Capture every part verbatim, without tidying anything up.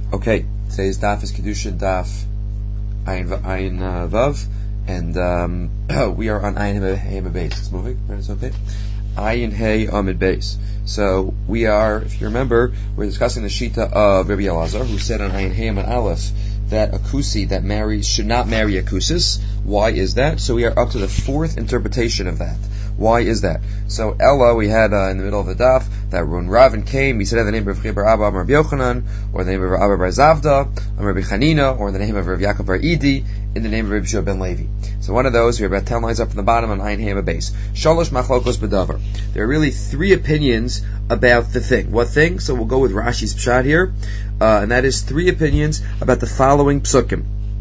Okay, today's daf is Kedusha daf Ayin Ayin uh, Vav, and um, we are on Ayin Hey Amid Beis. It's moving, right? It's okay. Ayin Hey Amid Beis. So we are, if you remember, we're discussing the shita of Rabbi Elazar, who said on Ayin Hey Amid Aleph that a kusi that marries should not marry a kusis. Why is that? So we are up to the fourth interpretation of that. Why is that? So Ella, we had uh, in the middle of the daf that when Ravin came, he said in the name of Rabbi Abba Amar Rabbi Yochanan, or the name of Rabbi Bar Zavda, or Rabbi Chanina, or the name of Rabbi Yaakov Bar Idi, in the name of Rabbi Shua ben Levi. So one of those, we have about ten lines up from the bottom on Ayin Hey Amid Beis. Shalosh machlokos b'davar. There are really three opinions about the thing. What thing? So we'll go with Rashi's pshat here, uh, and that is three opinions about the following psukim.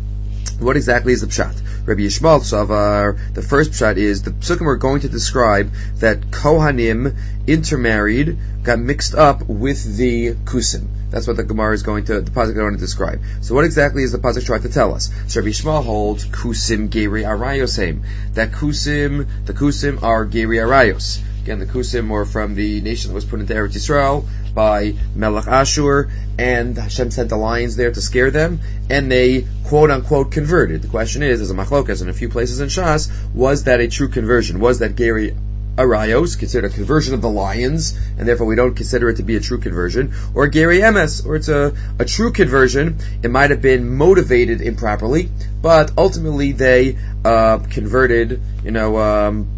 What exactly is the pshat? Rabbi Yishmael Savar, the first pshat is, the psukim are going to describe that Kohanim intermarried, got mixed up with the Kusim. That's what the Gemara is going to, the pasuk is going to describe. So what exactly is the pasuk trying to tell us? So Rabbi Yishmael holds Kusim Geri Arayos Heim. That Kusim, the Kusim are Geri Arayos. Again, the Kusim were from the nation that was put into Eretz Yisrael by Melech Ashur, and Hashem sent the lions there to scare them, and they quote-unquote converted. The question is, as a machlokas in a few places in Shas, was that a true conversion? Was that Geri Arayos considered a conversion of the lions, and therefore we don't consider it to be a true conversion, or Geri Emes, or it's a, a true conversion? It might have been motivated improperly, but ultimately they uh, converted, you know, um,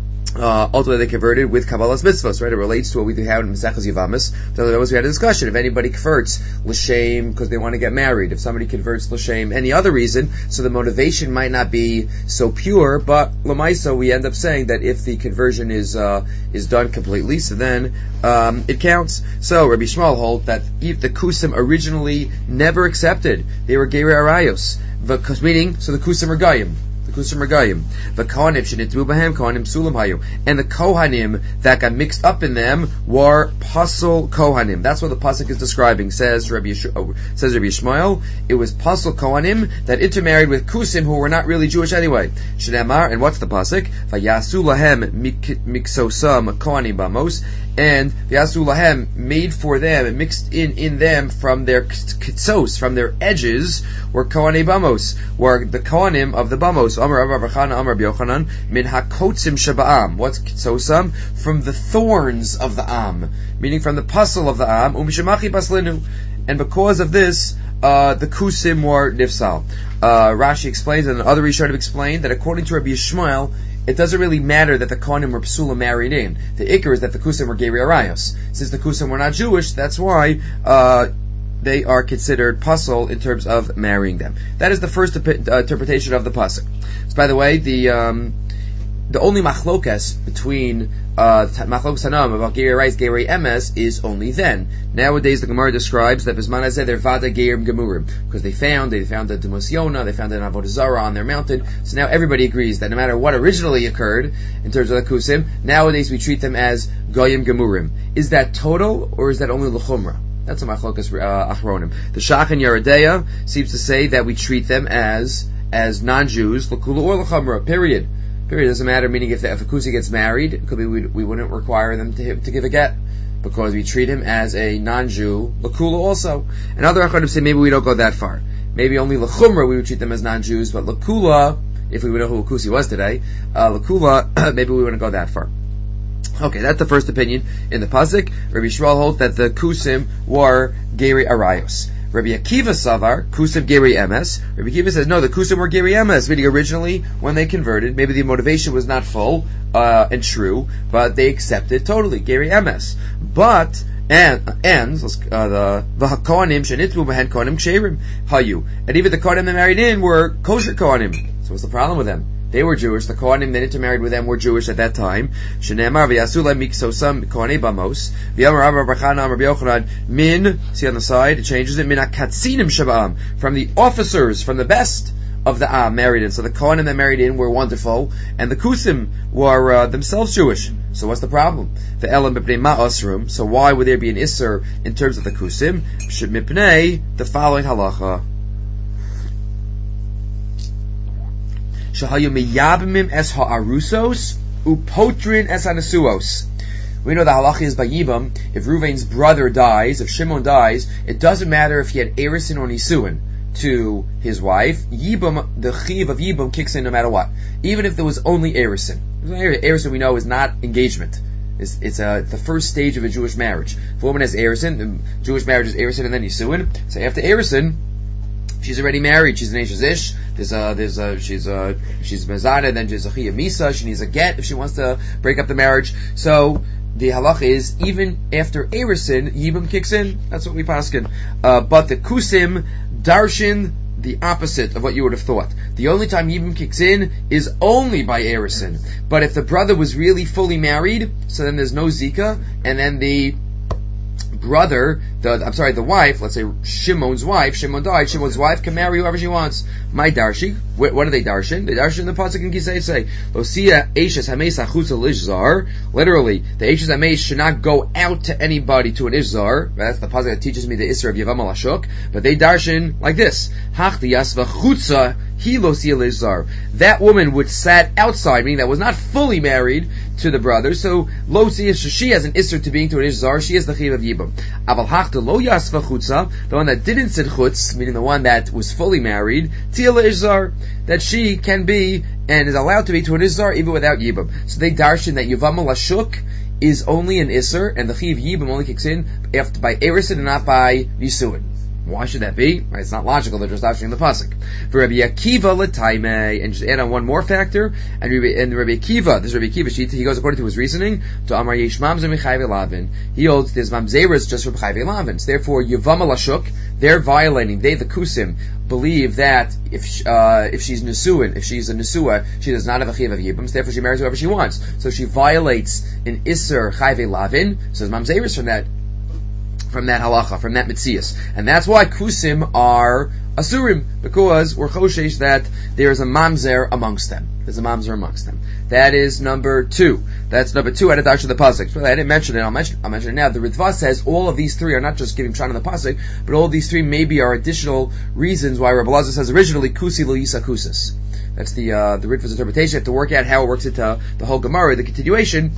Uh, ultimately they converted with Kabbalah's mitzvahs, right? It relates to what we have in Mesechus Yavamis. The other we had a discussion. If anybody converts l'shem because they want to get married, if somebody converts l'shem any other reason, so the motivation might not be so pure, but l'maisa we end up saying that if the conversion is uh, is done completely, so then um, it counts. So Rabbi Yishmael holds that if the Kusim originally never accepted, they were Geri Arayos, meaning so the Kusim are Gayim. The Kusim Regayim, the Kohanim shenitbu bahem Kohanim Sulam hayu, and the Kohanim that got mixed up in them were Pasul Kohanim. That's what the pasuk is describing. Says Rabbi Yesh- oh, says Rabbi Yishmael, it was Pasul Kohanim that intermarried with Kusim who were not really Jewish anyway. Shneimar, and what's the pasuk? Vayasu lahem miksosam Kohanim bamos, and Vayasu lahem made for them and mixed in in them from their kitsos, from their edges, were Kohanim bamos, were the Kohanim of the bamos. Amar Rabbi Chana, Amar Rabbi Yochanan, min hakotzim shaba'am. What's kitzosam? From the thorns of the am, meaning from the puzzle of the am. Umishamachi paslinu, and because of this, uh, the kusim were nifsal. Uh, Rashi explains, and other Rishonim explained that according to Rabbi Yishmael, it doesn't really matter that the Kohanim were psula married in. The ikar is that the kusim were Geri Arayos. Since the kusim were not Jewish, that's why. Uh, they are considered pasul in terms of marrying them. That is the first uh, interpretation of the pasuk. So, by the way, the um, the only machlokas between uh, machlokas hanam about Geri Arayos, Geri Emes is only then. Nowadays, the Gemara describes that Bisman Hazeh they're vada Gerim Gemurim, because they found they found the Demos Yonah, they found an Avodah Zarah on their mountain. So now everybody agrees that no matter what originally occurred in terms of the kusim, nowadays we treat them as Goyim Gemurim. Is that total or is that only l'chumra? That's a machlokas uh, achronim. The Shach and Yeredeya seems to say that we treat them as as non-Jews, l'kula or l'chamra. Period. Period. Doesn't matter. Meaning, if, the, if a kusi gets married, it could be we, we wouldn't require them to to give a get because we treat him as a non-Jew, l'kula also. And other achronim say maybe we don't go that far. Maybe only l'chumra we would treat them as non-Jews, but l'kula, if we would know who a kusi was today, uh, l'kula maybe we wouldn't go that far. Okay, that's the first opinion in the pasuk. Rabbi Yishmael holds that the kusim were Geri Arayos. Rabbi Akiva Savar, kusim Geri Emes. Rabbi Akiva says, no, the kusim were Geri Emes, meaning originally, when they converted, maybe the motivation was not full uh, and true, but they accepted totally, Geri Emes. But, and, and, uh, the, the Kohanim, shenitbu behen Kohanim ksherim, hayu. And even the Kohanim that married in were kosher Kohanim. So what's the problem with them? They were Jewish. The Kohanim that intermarried with them were Jewish at that time. Shneimar v'yasu lem miksosam Kohanei bamos. V'yamar Rabbi Chana, Rabbi Yochanan, min, see on the side, it changes it, min hakatsinim shaba'am, from the officers, from the best of the Am married in. So the Kohanim that married in were wonderful, and the Kusim were uh, themselves Jewish. So what's the problem? The Elam mipnei ma'asrum. So why would there be an Isser in terms of the Kusim? Should mipnei, the following halacha. Shahayu miyabimim es ha'arusos upotrin es hanesuos. We know the halacha is by Yibam, if Reuven's brother dies, if Shimon dies, it doesn't matter if he had Erisin or Nisuin to his wife. Yibam, the chiv of Yibam kicks in no matter what. Even if there was only Erisin. Erisin we know is not engagement. It's, it's uh, the first stage of a Jewish marriage. If a woman has Erisin, the Jewish marriage is Erisin and then Nisuin. So after Erisin, she's already married. She's an Eishes Ish. There's a, there's a, she's a, she's Mezana, then there's a Chiyah Misa. She needs a get if she wants to break up the marriage. So, the halacha is, even after Erisin, Yibam kicks in. That's what we paskin. Uh, but the Kusim, Darshin, the opposite of what you would have thought. The only time Yibam kicks in is only by Erisin. But if the brother was really fully married, so then there's no Zika, and then the brother, the, I'm sorry, the wife, let's say Shimon's wife, Shimon died, Shimon's wife can marry whoever she wants. My darshi, what, what are they darshin? They darshin the pasuk in Kisei say, Losia Eishes Hameis Achutza Lishzar. Literally, the Eishes Hameis should not go out to anybody to an Ishzar. That's the pasuk that teaches me the Isra of Yavam al Ashuk. But they darshin like this: Hachti Yasva Chutza He Losia Lishzar. That woman would sat outside, meaning that was not fully married to the brother. So Losia, she has an Isra to being to an Ishzar. She is the Chiv of Yibam. Aval Hachta Lo Yasva Chutza, the one that didn't sit chutz, meaning the one that was fully married, Tila Ishzar, that she can be and is allowed to be to an Ishzar even without Yibam. So they darshan that Yavam Lashuk is only an Isser, and the Chiv Yibam only kicks in after by Erisin and not by Nisuin. Why should that be? Right, it's not logical. They're just darshaning the pasuk. For Rabbi Akiva l'taimei, and just add on one more factor. And Rabbi, and Rabbi Akiva, this is Rabbi Akiva sheet. He goes according to his reasoning to Amar Yesh Mamzer Michayve Lavin. He holds there's Mamzeras just from Chayve Lavin. So therefore, Yavam Lashuk, they're violating. They, the Kusim, believe that if uh, if she's Nesuin, if she's a Nesua, she does not have a Chiv of Yibam. So therefore, she marries whoever she wants. So she violates an Isser Chayve Lavin. So there's Mamzeras from that. From that halacha, from that mitzias. And that's why kusim are asurim, because we're choshesh that there is a mamzer amongst them. There's a mamzer amongst them. That is number two. That's number two out of Darshan the Pasuk. I didn't mention it, I'll mention, I'll mention it now. The Ritva says all of these three are not just giving Pshat on the Pasuk, but all of these three maybe are additional reasons why Rabbi Elazar says originally kusi lo yisa kusis. That's the, uh, the Ritva's interpretation. You have to work out how it works into the whole Gemara, the continuation.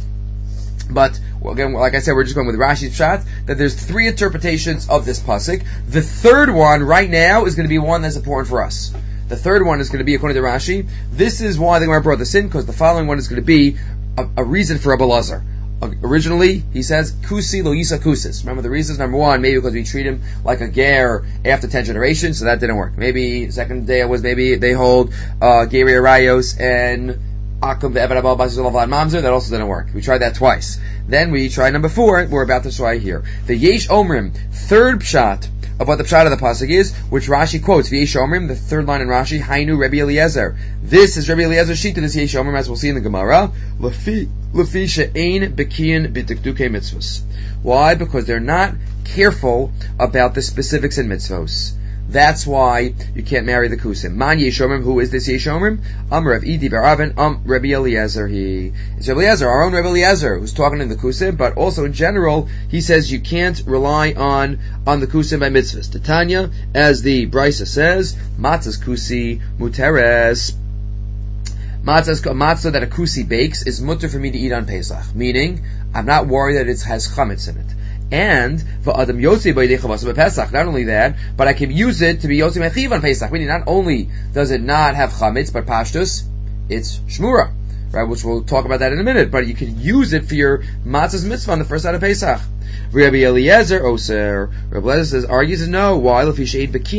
But well, again, like I said, we're just going with Rashi's Pshat, that there's three interpretations of this pasuk. The third one right now is going to be one that's important for us. The third one is going to be according to Rashi. This is why the Gemara brought this in, because the following one is going to be a, a reason for Rabbi Elazar. Uh, originally, he says kusi lo yisa kusis. Remember the reasons? Number one, maybe because we treat him like a ger after ten generations, so that didn't work. Maybe second day was maybe they hold uh, geri arayos and Akum ve'evad basis of mamzer. That also didn't work. We tried that twice. Then we tried number four. We're about to try here. The Yesh Omrim, third pshat of what the pshat of the pasuk is, which Rashi quotes. Yesh Omrim, the third line in Rashi, Hainu Rabbi Eliezer. This is Rabbi Eliezer's sheet to this Yesh Omrim, as we'll see in the Gemara. Lefi lefi she'ein bekiyin b'dikdukei mitzvos. Why? Because they're not careful about the specifics in mitzvos. That's why you can't marry the kusim. Man Yeshomrim, who is this Yeshomrim? Am Rav Idi Baravin, Am Rabbi Eliezer. He it's Rabbi Eliezer, our own Rabbi Eliezer, who's talking in the kusim, but also in general, he says you can't rely on on the kusim by mitzvahs. Titania, as the Brisa says, Matzah's kusi muteres. Matzah's matzah that a kusi bakes is mutter for me to eat on Pesach, meaning I'm not worried that it has chametz in it. And v'adam yotzi b'yidei chavasa b'Pesach. Not only that, but I can use it to be yotzi mechiv on Pesach. Meaning, not only does it not have chametz, but pashtus, it's shmura, right? Which we'll talk about that in a minute. But you can use it for your matzah's mitzvah on the first side of Pesach. Rabbi Eliezer Oser. Rabbi Eliezer says, argues no. Why? Because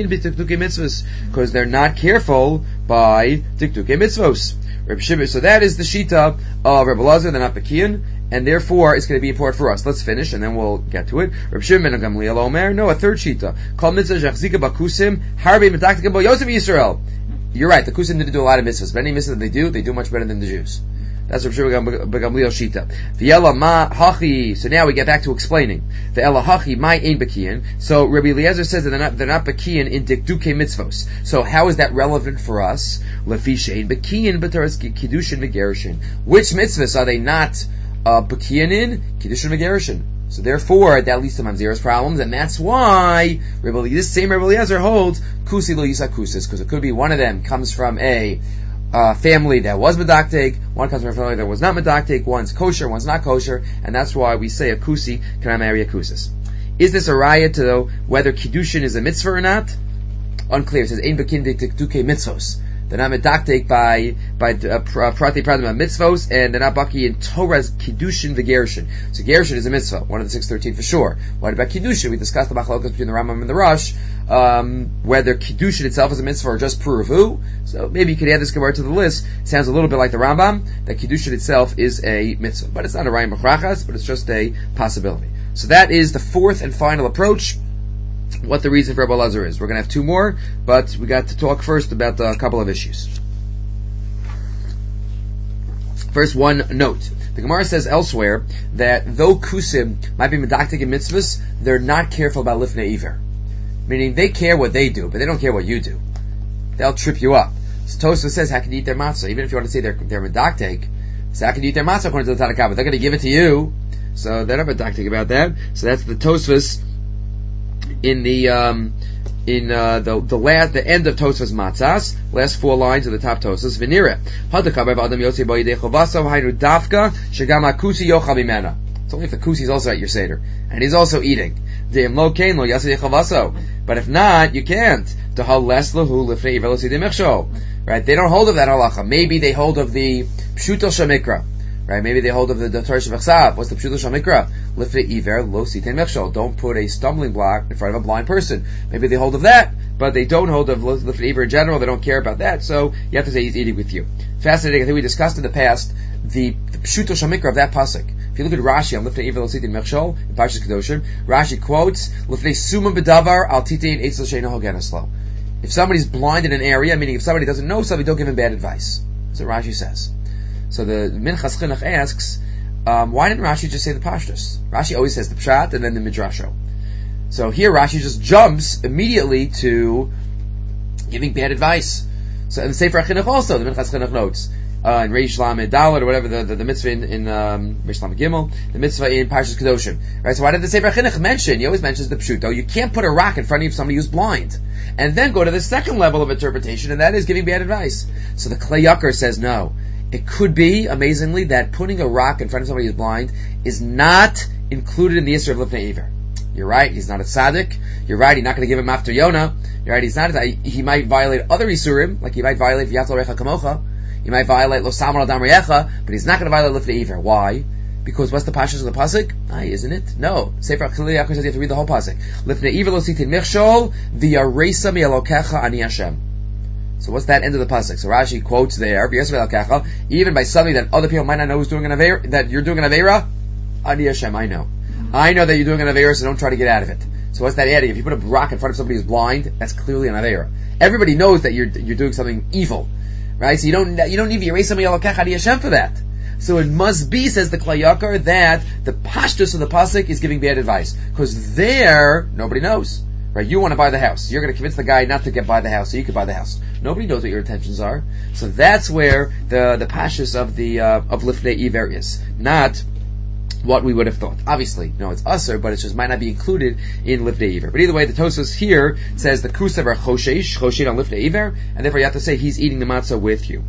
they're not careful by tiktukei mitzvos. Rabbi Shimon. So that is the shita of Rabbi Eliezer. They're not bekiyin. And therefore, it's going to be important for us. Let's finish, and then we'll get to it. Reb Shimon ben Gamliel Omer, no, a third shita. Kol mitzvah shachzika bakusim harbe medaktika bo Yosef Yisrael. You're right. The kusim didn't do a lot of mitzvahs, but any mitzvah that they do, they do much better than the Jews. That's Reb Shimon ben Gamliel shita. V'yela ma hachi. So now we get back to explaining. V'yela hachi my ein bekiyin. So Rabbi Eliezer says that they're not they're not bekiyin in dikdukei mitzvos. So how is that relevant for us? Lefi shein bekiyin b'taras kiddushin v'gerushin. Which mitzvahs are they not Uh, Bekiyin in Kiddushin Megerushin. So therefore, that leads to Mamzera's problems, and that's why Rebbe, this same Rebbe Eliezer holds Kusi Lo Yisa Kusis, because it could be one of them comes from a uh, family that was medaktek, one comes from a family that was not medaktek, one's kosher, one's not kosher, and that's why we say a kusi cannot marry a kusis. Is this a raya to know whether kiddushin is a mitzvah or not? Unclear. It says ein bekindik tiktuke mitzvos. They're not medaktek by by prati pradim mitzvos, and they're not baki in Torah's kiddushin v'gerushin. So gerushin is a mitzvah, one of the six thirteen for sure. What about kiddushin? We discussed the machlokas between the Rambam and the Rosh, um, whether kiddushin itself is a mitzvah or just puravu. So maybe you could add this gemara to the list. It sounds a little bit like the Rambam that kiddushin itself is a mitzvah, but it's not a raya machrachas, but it's just a possibility. So that is the fourth and final approach. What the reason for Rabbi Elazar is. We're going to have two more, but we got to talk first about a couple of issues. First, one note. The Gemara says elsewhere that though kusim might be medaktik in mitzvahs, they're not careful about lifnei iver. Meaning they care what they do, but they don't care what you do. They'll trip you up. So Tosfos says, how can you eat their matzah? Even if you want to say they're, they're medaktik, so how can you eat their matzah according to the Tanakh? They're going to give it to you, so they're not medaktik about that. So that's the Tosfos in the um, in uh, the the last the end of Tosfos Matzas, last four lines of the top Tosfos. V'nira hadakav adam yotzi ba'idei chovasav haynu dafka shegam hakusi yochal mimena. It's only if the kusi is also at your seder and he's also eating. De'im lo kein lo yasei chovaso. But if not, you can't. Dehal les lahu lifnei iver lo sidei mechsho. Right? They don't hold of that halacha. Maybe they hold of the pshuto shamikra. Right? Maybe they hold of the Torah Shabbat. What's the Pshuto Shamikra? Lifnei iver lo siten mechshol. Don't put a stumbling block in front of a blind person. Maybe they hold of that, but they don't hold of lifnei iver in general. They don't care about that, so you have to say he's eating with you. Fascinating. I think we discussed in the past the, the Pshuto Shamikra of that pasuk. If you look at Rashi on lifnei iver lo siten mechshol in Parshas Kedoshim, Rashi quotes lifnei sumim bedavar al titein eitzel sheino hogeneslo. If somebody's blind in an area, meaning if somebody doesn't know something, don't give him bad advice. That's what Rashi says. So the Minchas Chinuch asks, um, why didn't Rashi just say the Pashtus? Rashi always says the Pshat and then the Midrasho. So here Rashi just jumps immediately to giving bad advice. So in the Sefer HaChinuch also, the Minchas Chinuch notes, uh, in Reish Lamed Daled or whatever, the, the, the mitzvah in, in um, Reish Lamed Gimel, the mitzvah in Parshas Kedoshim. Right? So why did the Sefer HaChinuch mention, he always mentions the Pshuto, you can't put a rock in front of somebody who's blind. And then go to the second level of interpretation, and that is giving bad advice. So the Klei Yakar says no. It could be, amazingly, that putting a rock in front of somebody who's blind is not included in the Yisur of Lifnei Iver. You're right, he's not a tzaddik. You're right, he's not going to give him after Yonah. You're right, he's not. A, he might violate other Yisurim, like he might violate V'yatzal Recha Kamocha. He might violate Lo Samar Adam Reyecha, but he's not going to violate Lifnei Iver. Why? Because what's the pashas of the pasuk? Aye, isn't it? No. Sefer HaKlei Yaakov says you have to read the whole pasuk. Lifnei Iver lo sitin michshol v'yaresa mi'elokecha ani Hashem. So what's that end of the pasuk? So Rashi quotes there, even by somebody that other people might not know who's doing an avera, that you're doing an avera, Ani Hashem, I know. I know that you're doing an avera, so don't try to get out of it. So what's that adding? If you put a rock in front of somebody who's blind, that's clearly an avera. Everybody knows that you're you're doing something evil, right? So you don't you don't need to erase somebody elokech Ani Hashem for that. So it must be, says the Klei Yakar, that the pashtus of the pasuk is giving bad advice because there nobody knows. Right, you want to buy the house. You're going to convince the guy not to get buy the house, so you can buy the house. Nobody knows what your intentions are. So that's where the the pashas of the uh, of Lifnei Iver is, not what we would have thought. Obviously, no, it's usher, but it just might not be included in Lifnei Iver. But either way, the Tosfos here says the kusav are choshesh, choshed on Lifnei Iver, and therefore you have to say he's eating the matzah with you.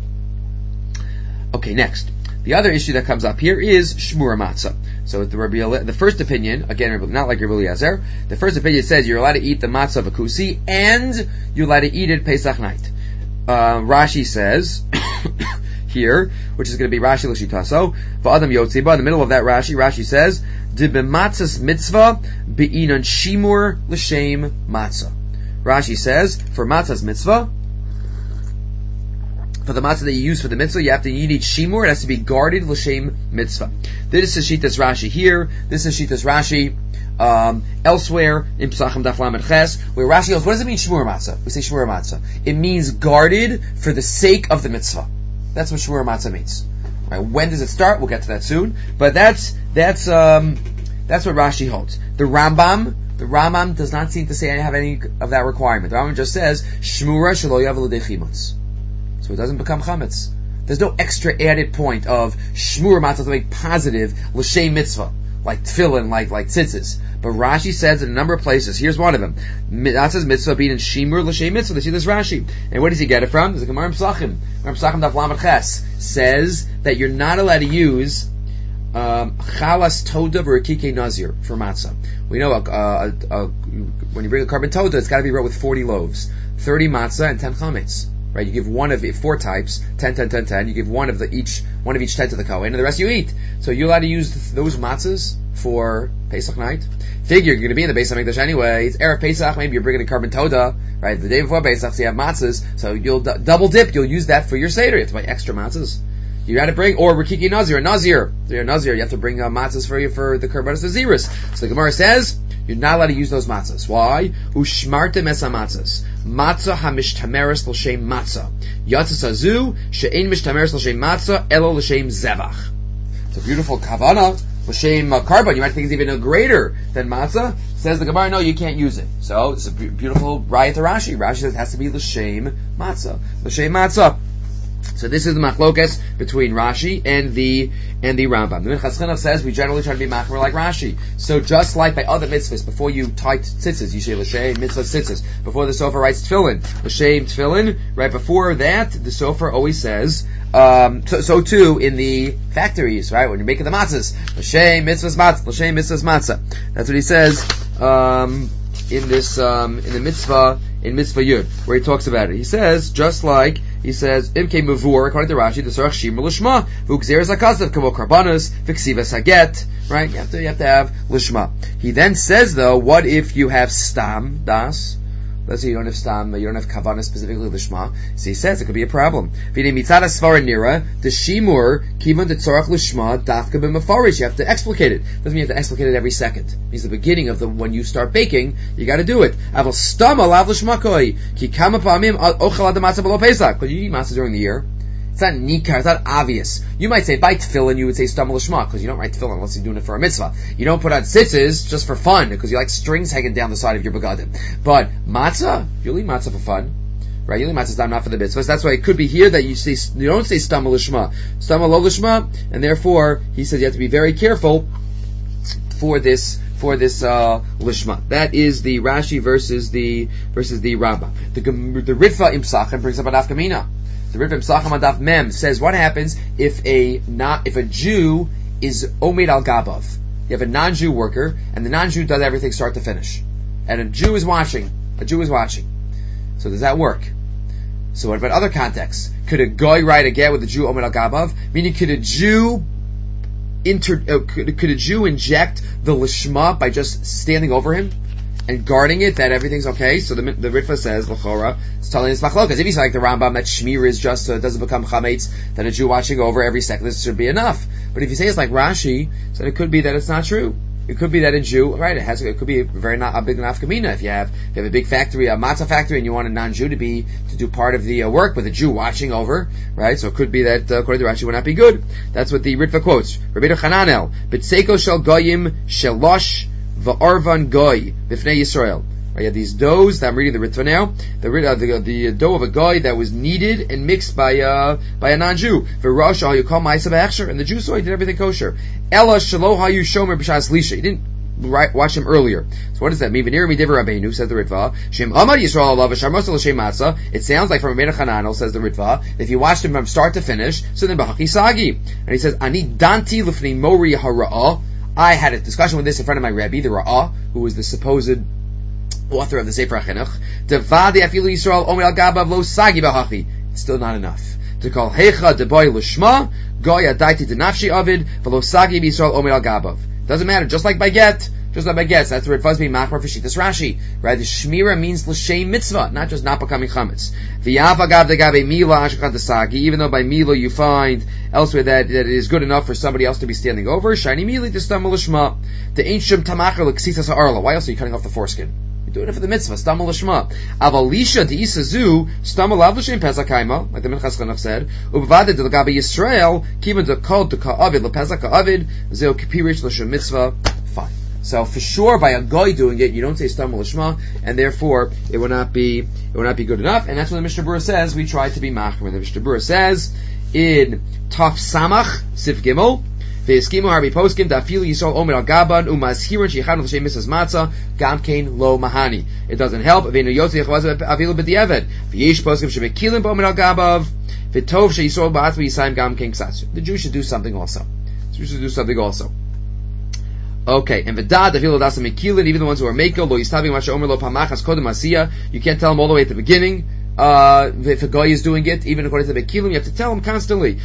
Okay, next. The other issue that comes up here is shmura matzah. So the, Rabbi, the first opinion, again, not like Rabbi Eliezer, the first opinion says you're allowed to eat the matzah of a kusi, and you're allowed to eat it Pesach night. Uh, Rashi says here, which is going to be Rashi l'shitaso, v'adam yotziba, in the middle of that Rashi, Rashi says, de b'matzahs mitzvah be'inan shimur l'shem matzah. Rashi says, for matzah's mitzvah, for the matzah that you use for the mitzvah, you have to you need shimur. It has to be guarded l'shem mitzvah. This is Shitas Rashi here. This is Shitas Rashi um, elsewhere in Pesachim Daf Lamed Ches, where Rashi goes, what does it mean shmur matzah? We say shmur matzah. It means guarded for the sake of the mitzvah. That's what shmur matzah means. Right? When does it start? We'll get to that soon. But that's that's um, that's what Rashi holds. The Rambam. The Rambam does not seem to say I have any of that requirement. The Rambam just says shmura shelo yavel l'dechimutz. So it doesn't become chametz. There's no extra added point of shmur matzah to make positive l'shem mitzvah, like tefillin, like like tzitzis. But Rashi says in a number of places. Here's one of them. That says mitzvah being in shimur l'shem mitzvah. They see this Rashi. And where does he get it from? There's a Gemara in Pesachim. Gemara Pesachim Daf Lamed Ches says that you're not allowed to use um, chalas toda v'rakike nazir for matzah. We know a, a, a, a, when you bring a carbon toda, it's got to be brought with forty loaves, thirty matzah, and ten chametz. Right? You give one of four types, ten, ten, ten, ten. You give one of the each, one of each ten to the kohen, and the rest you eat. So you're allowed to use those matzahs for Pesach night. Figure you're going to be in the Beis HaMikdash anyway. It's Erev Pesach. Maybe you're bringing a carbon toda, right? The day before Pesach, so you have matzahs. So you'll d- double dip. You'll use that for your seder. You have to buy extra matzahs. You got to bring, or Rikiki Nazir, a Nazir. So you're a Nazir. You have to bring uh, matzahs for you for the Karbanos Naziris. So the Gemara says you're not allowed to use those matzahs. Why? Ushmartem es matzahs. Matzah hamishtameres l'shem matzah. Yatzas azu she'ein mishtameres l'shem matzah elo l'shem zevach. It's a beautiful kavana. L'shem uh, carbon. You might think it's even a greater than matzah. Says the Gemara, no, you can't use it. So it's a b- beautiful raya to Rashi. Rashi says it has to be l'shem matzah. L'shem matzah. So this is the machlokes between Rashi and the and the Rambam. The Minchas Chinuch says we generally try to be machmer like Rashi. So just like by other mitzvahs, before you tie tzitzis, you say l'shem mitzvah tzitzis. Before the sofer writes tefillin, l'shem tefillin. Right before that, the sofer always says. Um, so, so too in the factories, right? When you're making the matzahs, l'shem mitzvahs matzah, l'shem mitzvahs matzah. That's what he says um, in this um, in the mitzvah in mitzvah yud, where he talks about it. He says just like. He says, "Imke mavur." According to Rashi, the sorach shimur lishma v'ugzer zakasav kamo karbanos v'ksivas haget. Right? You have to, you have to have lishma. He then says, though, what if you have stam das? Let's say you don't have stam, you don't have kavana specifically lishma. So he says it could be a problem. V'nei mitzad asvara nira the shimur kivan the tzorach lishma dafka b'mafarish. You have to explicate it. Doesn't mean you have to explicate it every second. It means the beginning of the when you start baking, you got to do it. Aval stam alav lishma koi ki kama pamim ochel ad matzah below pesach. Because you eat matzah during the year. It's not nikar, it's not obvious. You might say by tefillin, you would say stam lishma, because you don't write tefillin unless you're doing it for a mitzvah. You don't put on tzitzis just for fun, because you like strings hanging down the side of your begadim. But matzah, you'll eat matzah for fun. Right? You'll eat matzah not for the mitzvahs. That's why it could be here that you say, you don't say stam lishma. Stam lo lishma, and therefore, he says you have to be very careful for this, for this, uh, lishma. That is the Rashi versus the, versus the Rambam. The, the Ritva im Pesachim brings up an afkamina. The Ritva Pesachim Adaf Mem says what happens if a not if a Jew is omed al gabav. You have a non-Jew worker, and the non-Jew does everything start to finish, and a Jew is watching. A Jew is watching. So does that work? So what about other contexts? Could a guy write a get with a Jew omed al gabav? Meaning, could a Jew inter uh, could, could a Jew inject the lishma by just standing over him and guarding it, that everything's okay? So the the Ritva says, l'chora, it's telling us machlokas. If he's like the Rambam, that shmir is just so it doesn't become chametz, then a Jew watching over every second, this should be enough. But if you say it's like Rashi, so it could be that it's not true. It could be that a Jew, right, it has, it could be a very not a big nafkamina. If you have, if you have a big factory, a matzah factory, and you want a non-Jew to be, to do part of the uh, work with a Jew watching over, right, so it could be that, uh, according to Rashi, would not be good. That's what the Ritva quotes. Rabbeinu Chananel, b'tseiko shel goyim shelosh v'arvan goy b'fnei Yisrael. Right, you have these doughs that I'm reading the Ritva now. The, uh, the, the dough of a guy that was kneaded and mixed by uh, by a non-Jew. V'rosh al yukal ma'isa b'hechsher, and the Jew saw he did everything kosher. Ella shelo hayu shomer b'shas lisha. He didn't right, watch him earlier. So what does that mean? V'nir mi divrei Rabbeinu, says the Ritva. Shem amar Yisrael alav v'sharmos l'shem matzah. It sounds like from Rabbeinu Chananel, says the Ritva, if you watched him from start to finish, so then b'haki sagi. And he says, ani danti l'fnei mori hara'ah. I had a discussion with this in front of my Rebbe, the Ra'ah, who was the supposed author of the Sefer HaChinuch. Devadi afilu Yisrael omer al gabav lo sagi b'hachi. It's still not enough. To call hecha deboy l'shma, goy adaiti denafshi avid, v'lo sagi b'Yisrael omer al gabav. Doesn't matter, just like by get, just like by get. That's where it was being machmar for Shitas Rashi. Right? The shmira means l'shem mitzvah, not just not becoming chametz. V'yav agav degabe mila ashkan sagi, even though by mila you find elsewhere that, that it is good enough for somebody else to be standing over, shiny mili to stam l'shma. The ancient tamacher l'ksisas ha'arla. Why else are you cutting off the foreskin? You're doing it for the mitzvah, stam l'shma. Avalisha de'isazu, stam alav l'shem pesach kaima, like the Minchas Chinuch said, ubavaded l'gabe Yisrael, kivan de kol de ka'avid l'pesach ka'avid, zeo kipirish l'shem mitzvah. Fine. So for sure, by a guy doing it, you don't say stam l'shma, and therefore it will not be it will not be good enough. And that's what the Mishnah Berurah says. We try to be machmer. The Mishnah Berurah says in Taf Samach Sif Gimel Ve'eskimu harbi poskim da'afilu yisrael omer al gaban u'mazhirin sheichanu l'shem misas matzah gam kein lo mahani. It doesn't help. Ve'enu yotzi yechvaz afilu b'di'eved. Ve'yesh poskim shemekilim b'omer al gabav. Ve'tov she'yisrael ba'at v'yisayim gam kein ksatsu. The Jews should do something also. The Jews should do something also. Okay, and v'dad afilu dasa mekilin, even the ones who are mekil, lo yistavim masha omer lo pamachas kodem asiyah. You can't tell them all the way at the beginning. Uh, if a guy is doing it, even according to the Bekilim, you have to tell him constantly.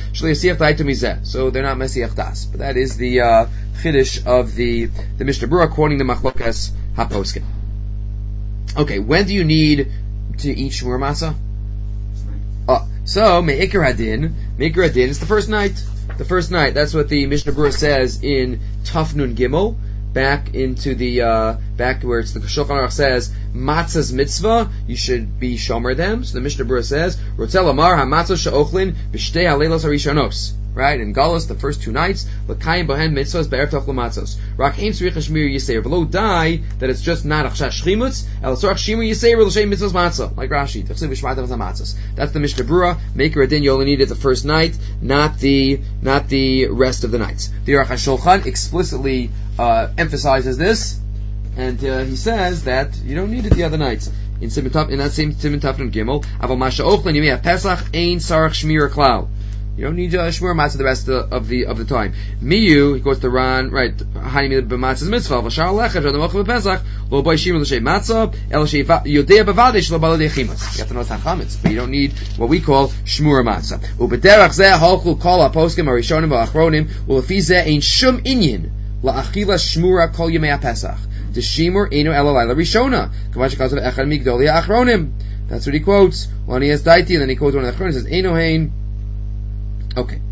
So they're not Mesiach Das. But that is the uh, Chiddush of the the Mishnah Berurah quoting the Machlokas HaPoskim. Okay, when do you need to eat Shmur Matzah? Uh, so Me'ikar Hadin, Me'ikar Hadin is the first night. The first night. That's what the Mishnah Berurah says in Taf Nun Gimel. Back into the uh, back where it's the Shulchan Aruch says matzah's mitzvah, you should be shomer them. So the Mishnah Berurah says Rotzel Amar hamatzah she'ochlin b'shtei haleilos harishonos. Right in Galus, the first two nights, l'kayim bohen mitzvahs be'erev tov l'matzos. Rak ein tzrich hashmir yiseir. Below die that it's just not achshash shchimutz, el tzorach shimur yiseir l'shem mitzvahs matzah. Like Rashi, tachsiv v'shmatav hamatzos. That's the Mishnah Berurah. Meikar Adin, you only need it the first night, not the not the rest of the nights. The Aruch HaShulchan explicitly uh, emphasizes this, and uh, he says that you don't need it the other nights. In, in that same Siman Tafnun Gimel, aval masha ochlin yimei Pesach ein sarach shmir klal. You don't need uh, shmur matzah the rest of the of the, of the time. Miyu, he quotes the Ran, right? Hani b'matzah's mitzvah, v'shar lechem shadam ochel b'pesach, lo boy shimur l'shem matzah, el shei yodei b'vadei shlo baladei chimas. You have to know it's not chametz, but you don't need what we call shmur matzah. U'b'derach zeh holchu kol ha'poskim harishonim v'achronim, u'lefi zeh ein shum inyin la'achila shmura kol yemei ha'pesach. The shimur einu elo laila rishona. K'mash chazov echad migdoli ha'achronim. That's what he quotes. One he has daiti, and then he quotes one of the achronim, says einu hein. Okay.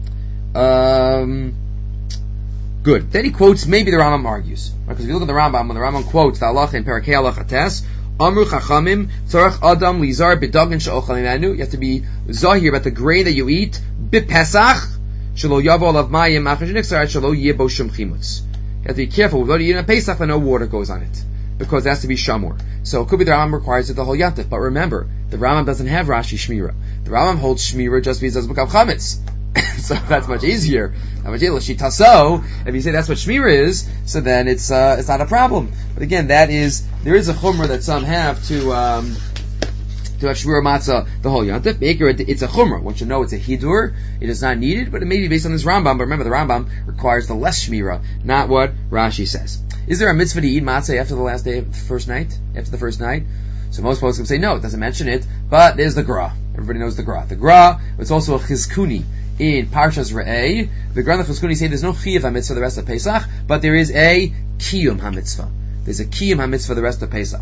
Um, good. Then he quotes, maybe the Rambam argues. Right? Because if you look at the Rambam, when the Rambam quotes the halacha in Perakei Halacha Tes, Amru Chachamim, Tzorach Adam Lizar B'Dagin She'ochal Imenu, you have to be zahir about the grain that you eat, B'Pesach, Shelo Yavo Alav Mayim Achar Sheniksar, Shelo Yebo Shum Chimutz. You have to be careful. With what you eat on Pesach, then no water goes on it. Because it has to be shamur. So it could be the Rambam requires it the whole yantif. But remember, the Rambam doesn't have Rashi Shmira. The Rambam holds Shmira just because it doesn't become chametz. So that's much easier. If you say that's what Shmira is, so then it's uh, it's not a problem. But again, that is there is a chumrah that some have to um, to have Shmira matzah the whole yantif. It's a chumrah. Once you know it's a hidur, it is not needed. But it may be based on this Rambam. But remember, the Rambam requires the less Shmira, not what Rashi says. Is there a mitzvah to eat matzah after the last day of the first night? After the first night? So most folks can say no, it doesn't mention it. But there's the Gra. Everybody knows the Gra. The Gra. It's also a chizkuni. In Parshas Re'eh, the Gran Chizkuni say there's no Chiyuv HaMitzvah the rest of Pesach, but there is a Kiyum HaMitzvah. There's a Kiyum HaMitzvah the rest of Pesach.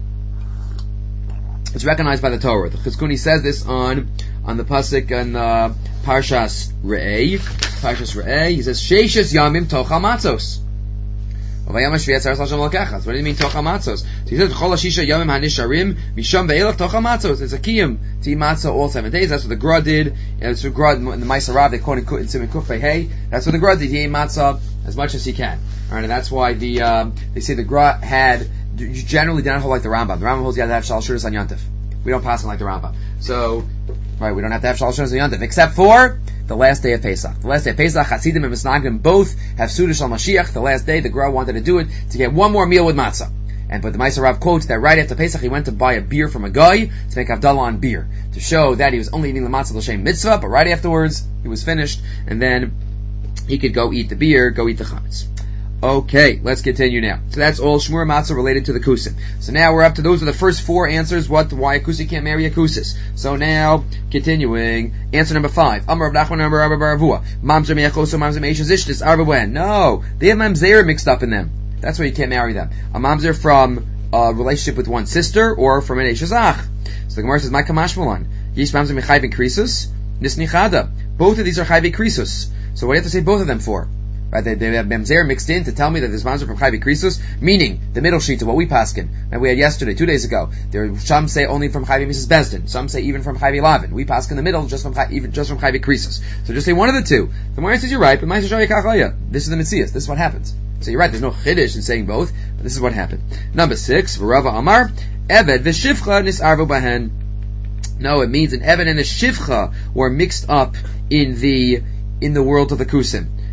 It's recognized by the Torah. The Chizkuni says this on on the pasuk in uh, Parshas Re'eh. Parshas Re'eh, he says Sheishes Yamim Tochal Matzos. What do you mean Tochal Matzos? So he says Chol Hashisha Yamim Hanisharim Misham Ve'elach Tochal Matzos. It's a kiyum to eat matzah all seven days. That's what the Gra did. And that's what the Gra in the Ma'aser Rav they quote in Siman Kufay Hey. That's what the Gra did. He ate matzah as much as he can. All right, and that's why the um, they say the Gra had generally did not hold like the Rambam. The Rambam holds you have to have Shalosh Shudas on Yantif. We don't pass it like the Rambam. So right, we don't have to have Shalosh Shudas on Yantif except for the last day of Pesach. The last day of Pesach, Hasidim and Misnagdim both have Suda Shal Mashiach. The last day, the Gra wanted to do it to get one more meal with matzah. And but the Ma'aser Rav quotes that right after Pesach he went to buy a beer from a guy to make Havdalah on beer to show that he was only eating the matzah l'shem mitzvah. But right afterwards he was finished, and then he could go eat the beer, go eat the chametz. Okay, let's continue now. So that's all Shmur Matzah related to the Kusim. So now we're up to those are the first four answers. What why a Kusi can't marry a Kusis. So now continuing, answer number five. Amar Rav Nachman Amar Rav Baravua. Mamzer me'achoso mamzer me'ishes ishtis arba when. No, they have mamzer mixed up in them. That's why you can't marry them. A mamzer from a relationship with one sister or from an eshazach. So the Gemara says, "My kamashmalan yish mamzer mechayv krisus nisnichada." Both of these are chayv krisus. So what do you have to say both of them for? Right, they, they have Memzer mixed in to tell me that there's Mamzer from Chayvi Krisus, meaning the middle sheet of what we paskin, that we had yesterday, two days ago. There, some say only from Chayvi Missus Bezdin, some say even from Chayvi Lavin. We paskin the middle just from even just from Chayvi Krisus. So just say one of the two. The Gemara says you're right, but Ma'aser Shari Kachaya. This is the Metzias. This is what happens. So you're right. There's no chiddush in saying both, but this is what happened. Number six, Rava Amar Eved v'Shivcha nisarvu bahen. No, it means an Eved and a Shivcha were mixed up in the in the world of the Kusim.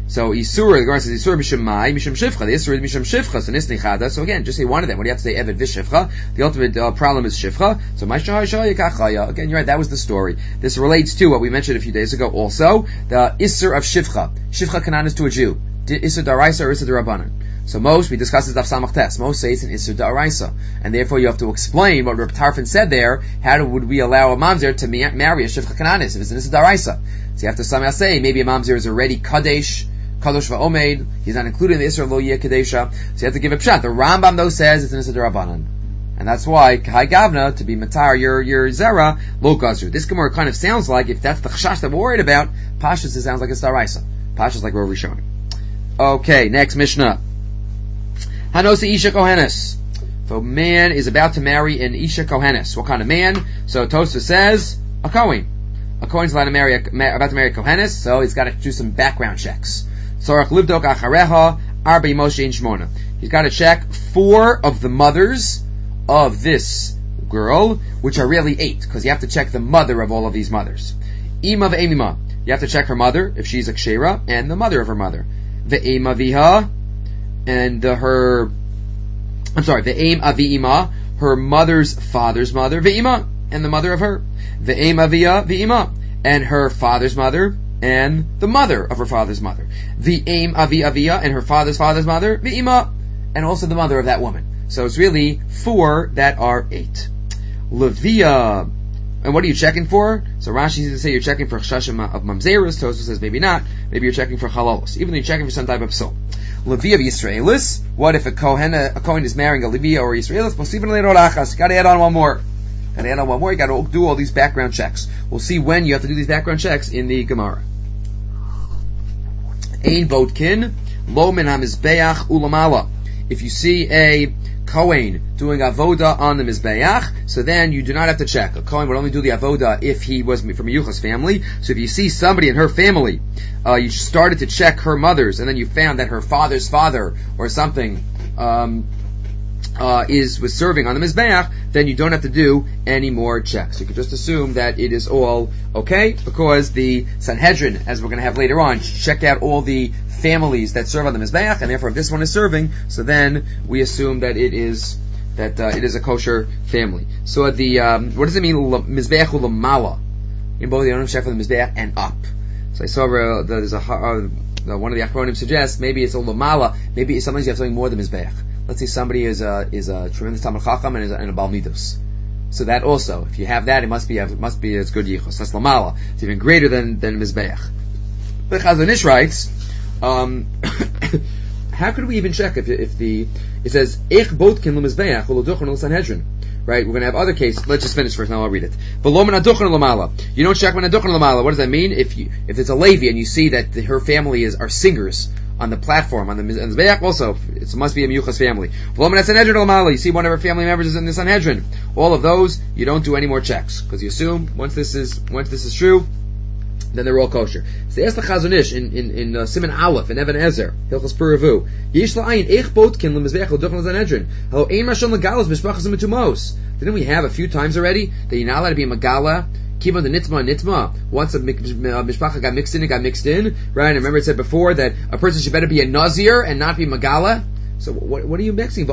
So Isur, the Gemara says Isur Mishum Mai, Mishum Shifcha. The Isur is Mishum Shifcha, so Nisni Chada. So again, just say one of them. What do you have to say? Eved Vishifcha. The ultimate uh, problem is Shifcha. So Ma'ishah Shah Yakachaya. Again, you're right, that was the story. This relates to what we mentioned a few days ago also, the Isur of Shifcha. Shifcha Kanan is to a Jew. Isur Daraisa or Isur Darabanan. So most, we discussed this Daf Samach Tes. Most say it's an Isur Daraisa. And therefore you have to explain what Reb Tarfon said there. How would we allow a mamzer to ma- marry a Shifcha Kananis if it's an Isur Daraisa? So you have to somehow say, maybe a mamzer is already Kadesh, Kadosh va'omed, he's not included in the Isra lo yeh kadesha, so you have to give a pshat. The Rambam though says it's an Isra d'Rabbanan. And that's why, Kai Gavna, to be matar your, your Zera, lo gazru. This Gemara kind of sounds like, if that's the chashash that we're worried about, Pashas it sounds like it's Daraisa. Pashas like Rovi showing. Okay, next Mishnah. Hanosa Isha Kohenes. If a man is about to marry an Isha Kohenes, what kind of man? So Tosfos says, a Kohen. A Kohen's allowed to marry, a, about to marry a Kohenes, so he's got to do some background checks. He's got to check four of the mothers of this girl, which are really eight, because you have to check the mother of all of these mothers. Ima ve'emima, you have to check her mother, if she's a kshera, and the mother of her mother. Ve'ema viha, and uh, her, I'm sorry, ve'em avi'ima, her mother's father's mother, ve'ima, and the mother of her. Ve'ema viha, ve'ima, and her father's mother, and the mother of her father's mother. The aim avi avia, and her father's father's mother, the ima, and also the mother of that woman. So it's really four that are eight. Levia, and what are you checking for? So Rashi seems to say you're checking for chashim of mamzerus. Tosfos says maybe not. Maybe you're checking for halalos, even though you're checking for some type of psul. Levia of Yisraelis. What if a kohen a, a kohen is marrying a Levia or Yisraelis? Got to add on one more. Got to add on one more. You got to do all these background checks. We'll see when you have to do these background checks in the Gemara. Ein bodkin lo min hamizbeach ulamala. If you see a Kohen doing avoda on the mizbeach, so then you do not have to check. A Kohen would only do the avoda if he was from a Yuchas family. So if you see somebody in her family, uh, you started to check her mothers, and then you found that her father's father or something um, uh, is was serving on the mizbeach, then you don't have to do any more checks. You can just assume that it is all okay, because the Sanhedrin, as we're going to have later on, checked out all the families that serve on the mizbeach, and therefore if this one is serving, so then we assume that it is that uh, it is a kosher family. So the um, what does it mean mizbeach ulamala? In both the onim check for the mizbeach and up. So I saw uh, there's a uh, one of the achronim suggests maybe it's ulamala. Maybe sometimes you have something more than mizbeach. Let's say somebody is a is a tremendous Talmid Chacham and is a, and a Bal Midos. So that also, if you have that, it must be it must be as good yichus. That's lamala. It's even greater than than mizbeach. But Chazon Ish writes, um, how could we even check if if the it says ich bodkin lemizbeach uloduchon l'sanhedrin? Right? We're going to have other cases. Let's just finish first. Now I'll read it. V'lo min aduchon lamala. You don't check min aduchon lamala. What does that mean? If you if it's a Levi and you see that the, her family is are singers on the platform, on the Mizbeach also, it must be a Miyuchas family. You see one of her family members is in the Sanhedrin. All of those, you don't do any more checks, because you assume, once this is, once this is true, then they're all kosher. So ask the Chazon Ish in, in, in uh, Siman Aleph, in Even Ezer, Hilchos Puravu, Yesh la'ayin, eich botkin l'Mizbeach l'duchon l'Sanhedrin, halo ein mashon l'galos mishpachas l'metumos. Didn't we have a few times already, that you're not allowed to be a Megala, keep on the nitma nitma. Once a mishpacha got mixed in, it got mixed in, right? And remember it said before that a person should better be a nazir and not be Megala. So what, what are you mixing?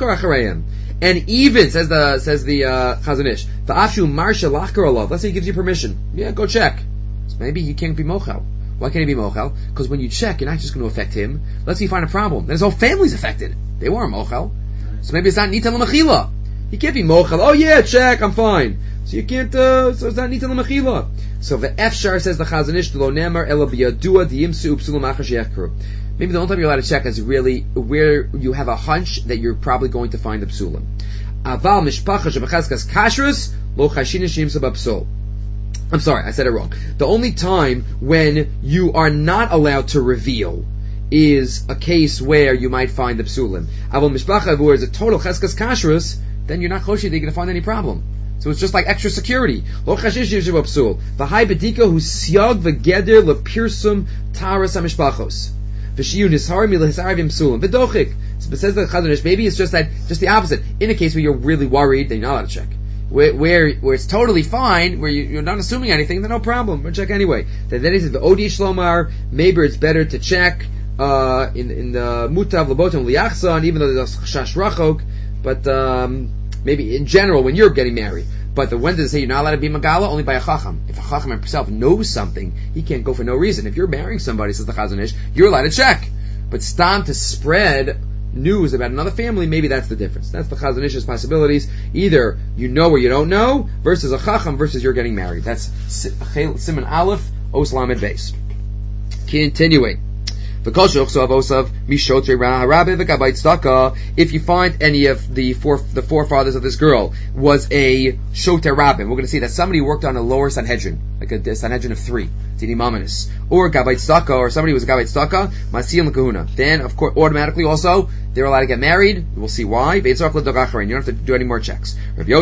And even says the says the uh, Chazon Ish, the afshu marsha lachkar alav. Let's say he gives you permission. Yeah, go check. So maybe he can't be mochel. Why can't he be mochel? Because when you check, you're not just going to affect him. Let's say you find a problem. Then his whole family's affected. They weren't mochel. So maybe it's not nita l'mechila. He can't be mochel. Oh yeah, check, I'm fine. So you can't, uh, so it's not nita l'mechila. So the Efshar says the Chazon Ish, lo nemar ela biyadua diyimsu upsulam achar sheyechkru. Maybe the only time you're allowed to check is really where you have a hunch that you're probably going to find the psulim. Aval mishpacha shebechazkas kashrus lo chashina sheyimsu b'psul. I'm sorry, I said it wrong. The only time when you are not allowed to reveal is a case where you might find the psulim. Aval mishpacha, where is a total chazkas kashrus, then you're not choshi that you're going to find any problem. So it's just like extra security. Lo chashish yishuv psul. V'hai bedika hu siag v'geder lepirsum taras hamishpachos. V'shiyu nishar milhisarivim psulim. V'dochik. So it says the Chazon Ish, maybe it's just that, just the opposite. In a case where you're really worried, then you're not allowed to check. where, where where it's totally fine, where you, you're not assuming anything, then no problem. We'll check anyway. Then, then he says the Odi Shlomar. Maybe it's better to check uh, in in the Mutav Labotim Liachsan, even though there's a Chash Rachok. But um, maybe in general, when you're getting married. But the when does it say you're not allowed to be Megala? Only by a Chacham. If a Chacham himself knows something, he can't go for no reason. If you're marrying somebody, says the Chazon Ish, you're allowed to check. But stam to spread news about another family, maybe that's the difference. That's the Chazon Ish's possibilities. Either you know or you don't know, versus a Chacham, versus you're getting married. That's Siman Aleph, Os Lamed Beis. Continuing. If you find any of the four the forefathers of this girl was a Shoter Rabbim, we're going to see that somebody worked on a lower Sanhedrin, like a, a Sanhedrin of three, Dini Mamanis, or Gabait Staka, or somebody who was a Gabait Staka, Masiyan Kahuna. Then, of course, automatically also, they're allowed to get married. We'll see why. You don't have to do any more checks.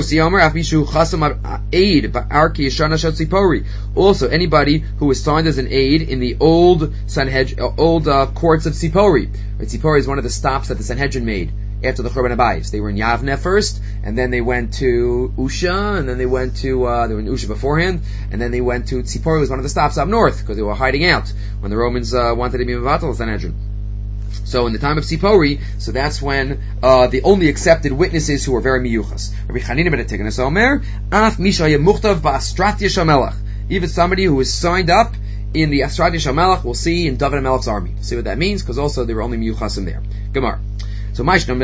Also, anybody who was signed as an aide in the old Sanhedrin, old uh, courts of Tzipori. Right, Tzipori is one of the stops that the Sanhedrin made after the Churban Abayis. They were in Yavne first, and then they went to Usha, and then they went to, uh, they were in Usha beforehand, and then they went to Tzipori, was one of the stops up north, because they were hiding out when the Romans uh, wanted to be Mevatel Sanhedrin. So in the time of Tzipori, so that's when uh, the only accepted witnesses who were very miyuchas. Rabbi Chanina ben Atiganas Omer, Af Misha Yemuchtav Ba'astrat Yeshamelach. Even somebody who was signed up in the Astrat Yeshamelach, we'll see in David HaMelech's army. See what that means? Because also there were only miyuchasim there. Gemara. So why do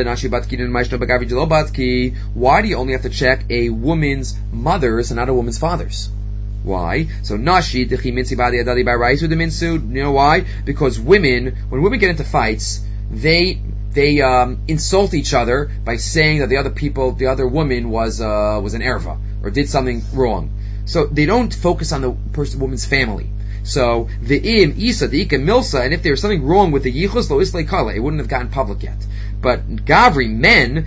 you only have to check a woman's mothers and not a woman's fathers? Why? So Nashi, you know why? Because women, when women get into fights, they they um, insult each other by saying that the other people, the other woman was uh, was an erva or did something wrong. So they don't focus on the person, woman's family. So the im isa the ika milsa, and if there was something wrong with the yichus lo islay kala, it wouldn't have gotten public yet. But Gavri, men,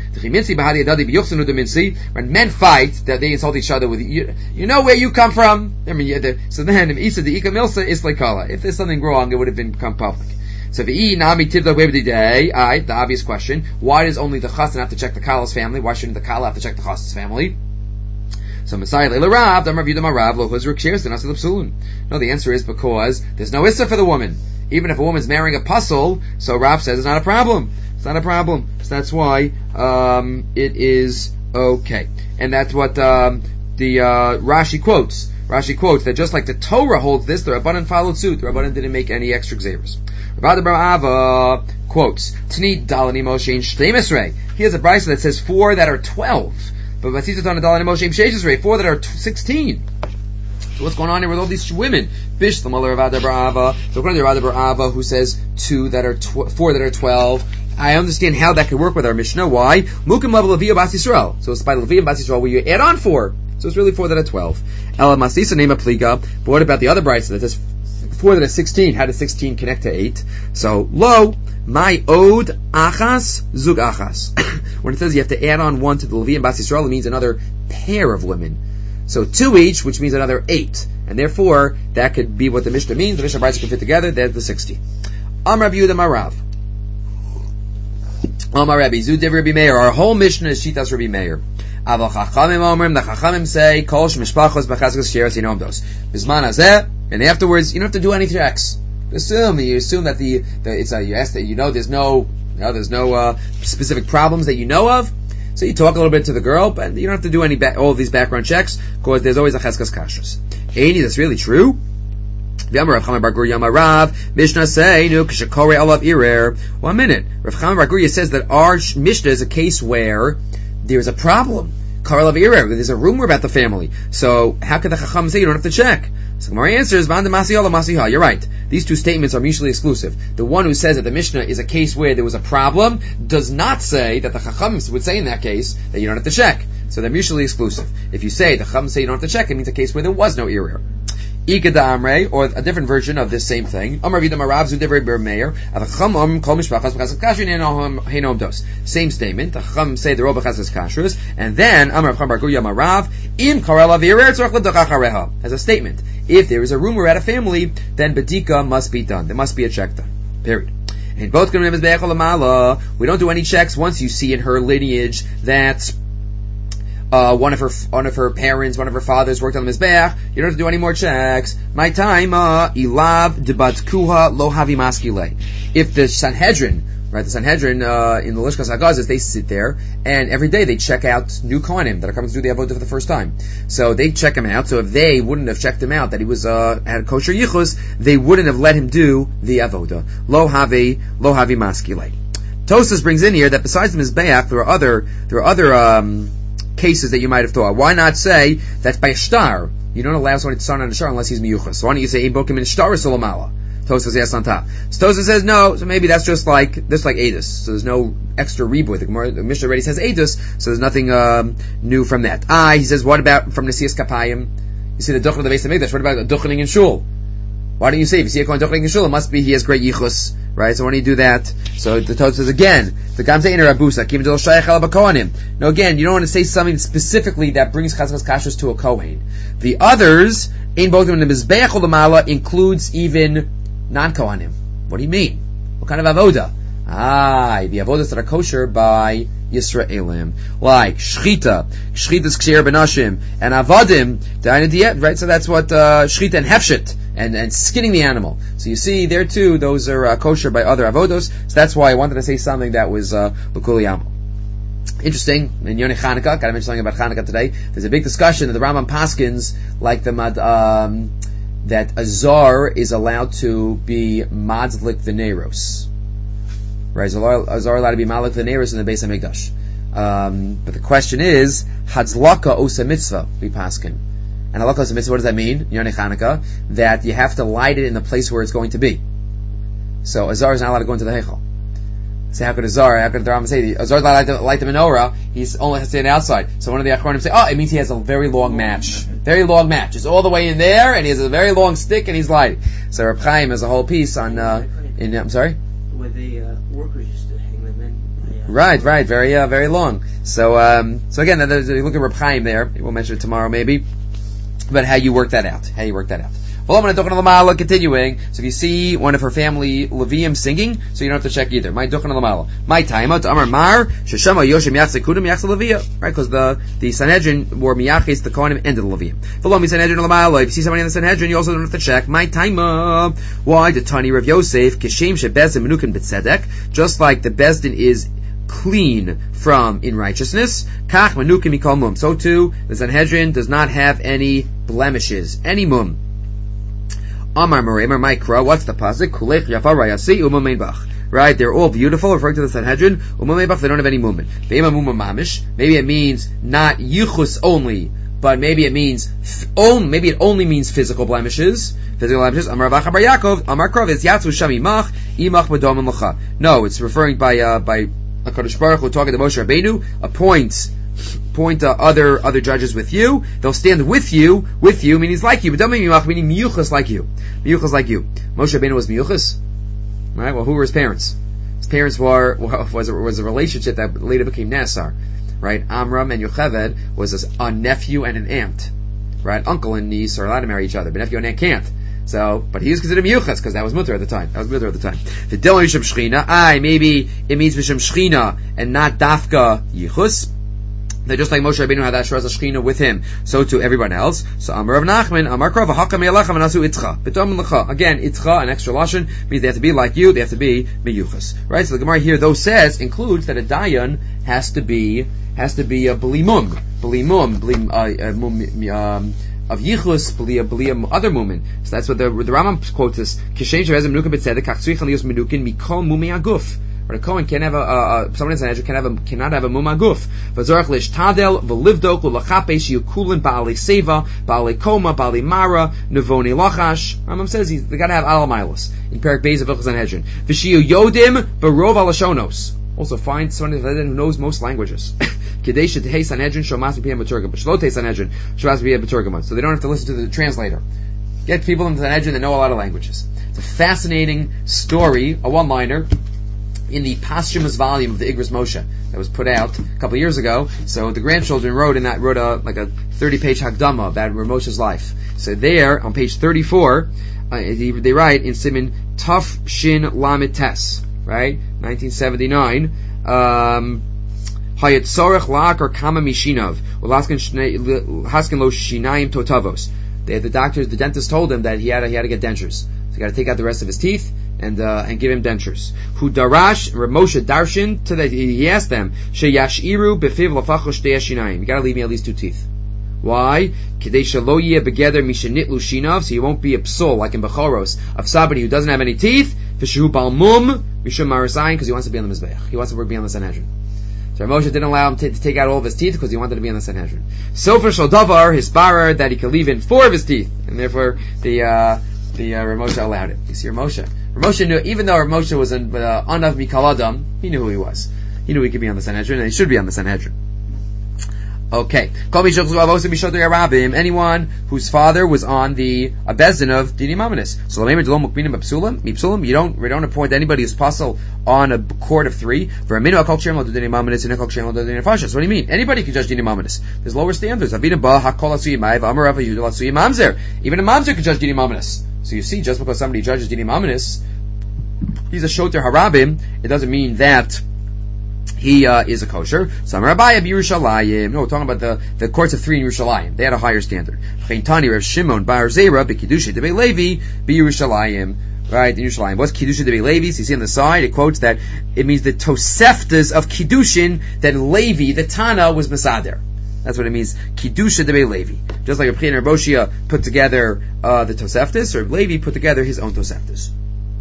when men fight, that they insult each other with, you, you know where you come from? I mean, so then, if Isa the Ika Milsa is like Kala. If there's something wrong, it would have been become public. So the Nami Tivda Webdi I, the obvious question, why does only the Chassan have to check the Kala's family? Why shouldn't the Kala have to check the Chassan's family? So Messiah Leila Rav, Damar Vidam Rav, Lo Huzrik shares the Nasil Psulun. No, the answer is because there's no Issa for the woman. Even if a woman's marrying a puzzle, so Rav says it's not a problem. It's not a problem. So that's why um, it is okay. And that's what um, the uh, Rashi quotes. Rashi quotes that just like the Torah holds this, the Rabbanan followed suit. The Rabbanan didn't make any extra xeris. Rabbi Bar Ava quotes, Tni Dalani Moshe Shteimesrei. He has a brisa that says four that are twelve. But Vasitaton Dalani Moshe Shesesrei, four that are sixteen. So what's going on here with all these women? Bish the Muller of Ava. So according to Rabbi Bar Ava, who says two that are tw- four that are twelve. I understand how that could work with our Mishnah. Why? Mukim level Leviya Bas Yisrael. So it's by Leviya Bas Yisrael where you add on four. So it's really four that are twelve. Ela Masisa name a Pliga. But what about the other brisa that says four that are sixteen? How does sixteen connect to eight? So lo my od achas zug achas. When it says you have to add on one to the Leviya Bas Yisrael, it means another pair of women. So two each, which means another eight, and therefore that could be what the Mishnah means. The Mishnah brisa can fit together. There's the sixty. Am Rabbi Yehuda Marav. Amar Rabbi Zudev Rabbi Meir. Our whole Mishnah is Shitas Rabbi Meir. Aval Chachamim Omrim. The Chachamim say Kol Shemishpachos B'Chazkas Sheres Yinomdos. Bisman Hazeh. And afterwards, you don't have to do any checks. Assume you assume that the, the it's a you ask that you know there's no you know, there's no uh, specific problems that you know of. So you talk a little bit to the girl, but you don't have to do any ba- all of these background checks because there's always a Chazkas Kashrus. Any that's really true. Mishnah say, one minute. Rav Chama Bar Guria says that our Mishnah is a case where there's a problem. There's a rumor about the family. So how could the Chacham say you don't have to check? So Gemara answers, you're right. These two statements are mutually exclusive. The one who says that the Mishnah is a case where there was a problem does not say that the Chacham would say in that case that you don't have to check. So they're mutually exclusive. If you say the Chacham say you don't have to check, it means a case where there was no error. Ikada Amrei, or a different version of this same thing. Amar Vidam Arav Zudev Ber Meir. Avacham Kol Mishpachas B'Chazkas Kashrus Heinom Dos. Same statement. The Chacham say they're all B'Chazkas Kashrus, and then Amar Chacham Bar Guria Marav Im Karel Avirer Tzorach L'Dachachareha as a statement. If there is a rumor at a family, then Bedika must be done. There must be a check done. Period. And both we don't do any checks once you see in her lineage that uh, one of her one of her parents, one of her fathers worked on the Mizbeach, you don't have to do any more checks. My time, uh, ilav debatkuha lo havi maskile. If the Sanhedrin, right, the Sanhedrin uh, in the Lishkas Hagazis, they sit there and every day they check out new Kohanim that are coming to do the Avodah for the first time. So they check him out. So if they wouldn't have checked him out that he was uh, had kosher yichus, they wouldn't have let him do the Avodah. Lo havi lo havi maskile. Tosas brings in here that besides the Mizbeach, there are other there are other um, cases that you might have thought. Why not say that by a shtar you don't allow somebody to start on a shtar unless he's miyuchas? So why don't you say bokim in shtar salamala? Tosas yes on top. So Tosas says no. So maybe that's just like this, like edus. So there's no extra rebuy. The, the Mishnah already says edus, so there's nothing um, new from that. Ah, he says what about from Nesias Kapayim? You see the duchen of the Beis Hamikdash. What about the duchening in shul? Why don't you say if you see a kohen duchening in shul, it must be he has great yichus, right? So why don't you do that? So the Tosas says again, the Gamzein Rabusa Kim Dol Shayach Al Bakohanim. No, again, you don't want to say something specifically that brings chazkas kashrus to a kohen. The others in both of them, the Mizbeach Olamala includes even non-Kohanim. What do you mean? What kind of avoda? Ah, the avodas that are kosher by Yisraelim, like shchita, shchita's ksher benashim, and avodim, diet, right? So that's what uh, shchita and hefshit, and and skinning the animal. So you see there too, those are uh, kosher by other avodos. So that's why I wanted to say something that was uh, l'kuli amo. Interesting, in Yonei Chanukah, gotta mention something about Chanukah today. There's a big discussion that the Rambam paskins, like the um, that a zar is allowed to be madzlik v'neiros. Right, is a zar allowed to be malik v'neiros in the Beis Hamikdash. Um, but the question is, Hatzlaka osa mitzvah, we paskin. And halakha osa mitzvah, what does that mean? Yonei Chanukah, that you have to light it in the place where it's going to be. So a zar is not allowed to go into the heichal. So how could a zar, how could the Rambam say, a zar is allowed to light the menorah, he's only has to stand outside. So one of the Achronim say, oh, it means he has a very long match. Very long match. It's all the way in there, and he has a very long stick, and he's lighting. So Reb Chaim has a whole piece on, uh, in, I'm sorry? Where the uh, workers used to hang them in. Uh, right, right, very, uh, very long. So, um, so again, there's, you look at Reb Chaim there, we'll mention it tomorrow maybe, but how you work that out, how you work that out. Well, I'm going to Lamala, continuing. So if you see one of her family Levium singing, so you don't have to check either. My Duchen Lamala. My time out Amar Mar, Sheshama Yoshim Yachse Kudim Yachse Levia. Right, because the, the Sanhedrin were Miyachis, the Kohanim, and the Levium. V'lo mi Sanhedrin Lamala. If you see somebody in the Sanhedrin, you also don't have to check. My time why the Tani Rav Yosef, Kishem Shebezim Menukin B'tzedek, just like the Bezdin is clean from in righteousness, Kach Menukin Mikol Mum. So too, the Sanhedrin does not have any blemishes, any mum. Amar Meremer Mikra, what's the pasuk? Kulech Yafa Rayasi Umamein Bach. Right, they're all beautiful, referring to the Sanhedrin. Umamein Bach, they don't have any movement. Ve'ema Muma Mamish, maybe it means not yichus only, but maybe it means on, maybe it only means physical blemishes. Physical blemishes. Amar Avacha Bar Yaakov, Amar Krav is Yatzu Sham Imach, Imach B'Dom L'cha. No, it's referring by uh, by HaKadosh Baruch Hu talking to Moshe Rabbeinu, appoint point uh, other other judges with you. They'll stand with you, with you, meaning he's like you, but don't mean meaning miyuchas like you. Miyuchas like you. Moshe Rabbeinu was miyuchas. Right? Well, who were his parents? His parents were was a, was a relationship that later became Nasar. Right? Amram and Yocheved was a, a nephew and an aunt. Right? Uncle and niece are allowed to marry each other, but nephew and aunt can't. So, but he was considered miyuchas because that was mutter at the time. That was mutter at the time. The Dilma Misham Shechina. Aye, maybe it means Misham Shechina and not Dafka Yichus. That just like Moshe Rabbeinu had Asheraz Shechina with him, so to everyone else. So Amar Rav Nachman, Amar Krav, Hakam Yelachem Anasu Itcha. B'Tom L'cha. Again, Itcha, an extra lashon, means they have to be like you. They have to be miyuchas. Right. So the Gemara here, though, says includes that a dayan has to be has to be a b'limum, b'limum, b'lim uh, mum, um, of yichus, b'li other mumin. So that's what the the Rambam quotes is Kishen Shevazim Menukin B'Tzedek Kach Tzricha Lios Menukin Mikol Mumei Aguf. But a Kohen can have a, uh, someone in Sanhedrin can have a, cannot have a mum aguf. V'zorach l'ishtadel v'livdok l'chapesh yukulin ba'alei seva, ba'alei koma, ba'alei mara, nevoni lachash. Rambam says he's, they gotta have al milos in Perek Beis of Hilchos Sanhedrin. V'shiyu yodim b'rov alashonos. Also find someone who knows most languages. Kedei shetehei Sanhedrin shomas b'piyam b'turgam. Shlotei Sanhedrin shomas b'piyam b'turgam. So they don't have to listen to the translator. Get people in the Sanhedrin that know a lot of languages. It's a fascinating story, a one-liner, in the posthumous volume of the Igros Moshe that was put out a couple of years ago. So the grandchildren wrote in that wrote a like a thirty-page Hagdama about Moshe's life. So there on page thirty-four, uh, they, they write in Siman Taf Shin Lamed Tes, right, nineteen seventy-nine. Um, Hayat Sorach Lak or Kama Mishinov, Haskin Lo Shinayim Totavos. The doctors, the dentist told him that he had to, he had to get dentures. So he got to take out the rest of his teeth and uh, and give him dentures. Who darash Ramosha Darshan to that he asked them Sheyashiru Befiv Lafacho Shtei Shinayim. You got to leave me at least two teeth. Why? Kedei shelo yeh begeder mishenitlu shinav, so you won't be a psul like in Bechoros of somebody who doesn't have any teeth. V'shehu balmum mishum marasayin, because he wants to be on the mizbeach. He wants to work be on the Sanhedrin. So Moshe didn't allow him to, to take out all of his teeth because he wanted to be on the Sanhedrin. Sofer shel davar, his barer, that he could leave in four of his teeth, and therefore the uh, the uh, Ramosha allowed it. You see, Ramosha. Ramosha knew, even though Ramosha was an uh, anav mikal adam, he knew who he was. He knew he could be on the Sanhedrin, and he should be on the Sanhedrin. Okay. Anyone whose father was on the uh, Bezdin of Dini Mamanis. So you don't we don't appoint anybody who's puzzle on a court of three. For a minute, what do you mean? Anybody can judge Dini Mamanis. There's lower standards. Even a mamzer can judge Dini Mamanis. So you see, just because somebody judges Dini Mamanis, he's a shoter harabim, it doesn't mean that he uh, is a kosher. Samar Abaya b'Yerushalayim. No, we're talking about the, the courts of three in Yerushalayim. They had a higher standard. Chayintani Rav Shimon Bar Zera b'Kiddusha Debei Levi b'Yerushalayim. Right, in Yerushalayim. What's Kiddusha Debei Levi? So you see on the side, it quotes that it means the Toseftas of Kiddushin that Levi, the Tana, was Masader. That's what it means. Kiddusha Debei Levi. Just like Reb Chaim and Reb Oshia put together uh, the Toseftas, or Levi put together his own Toseftas.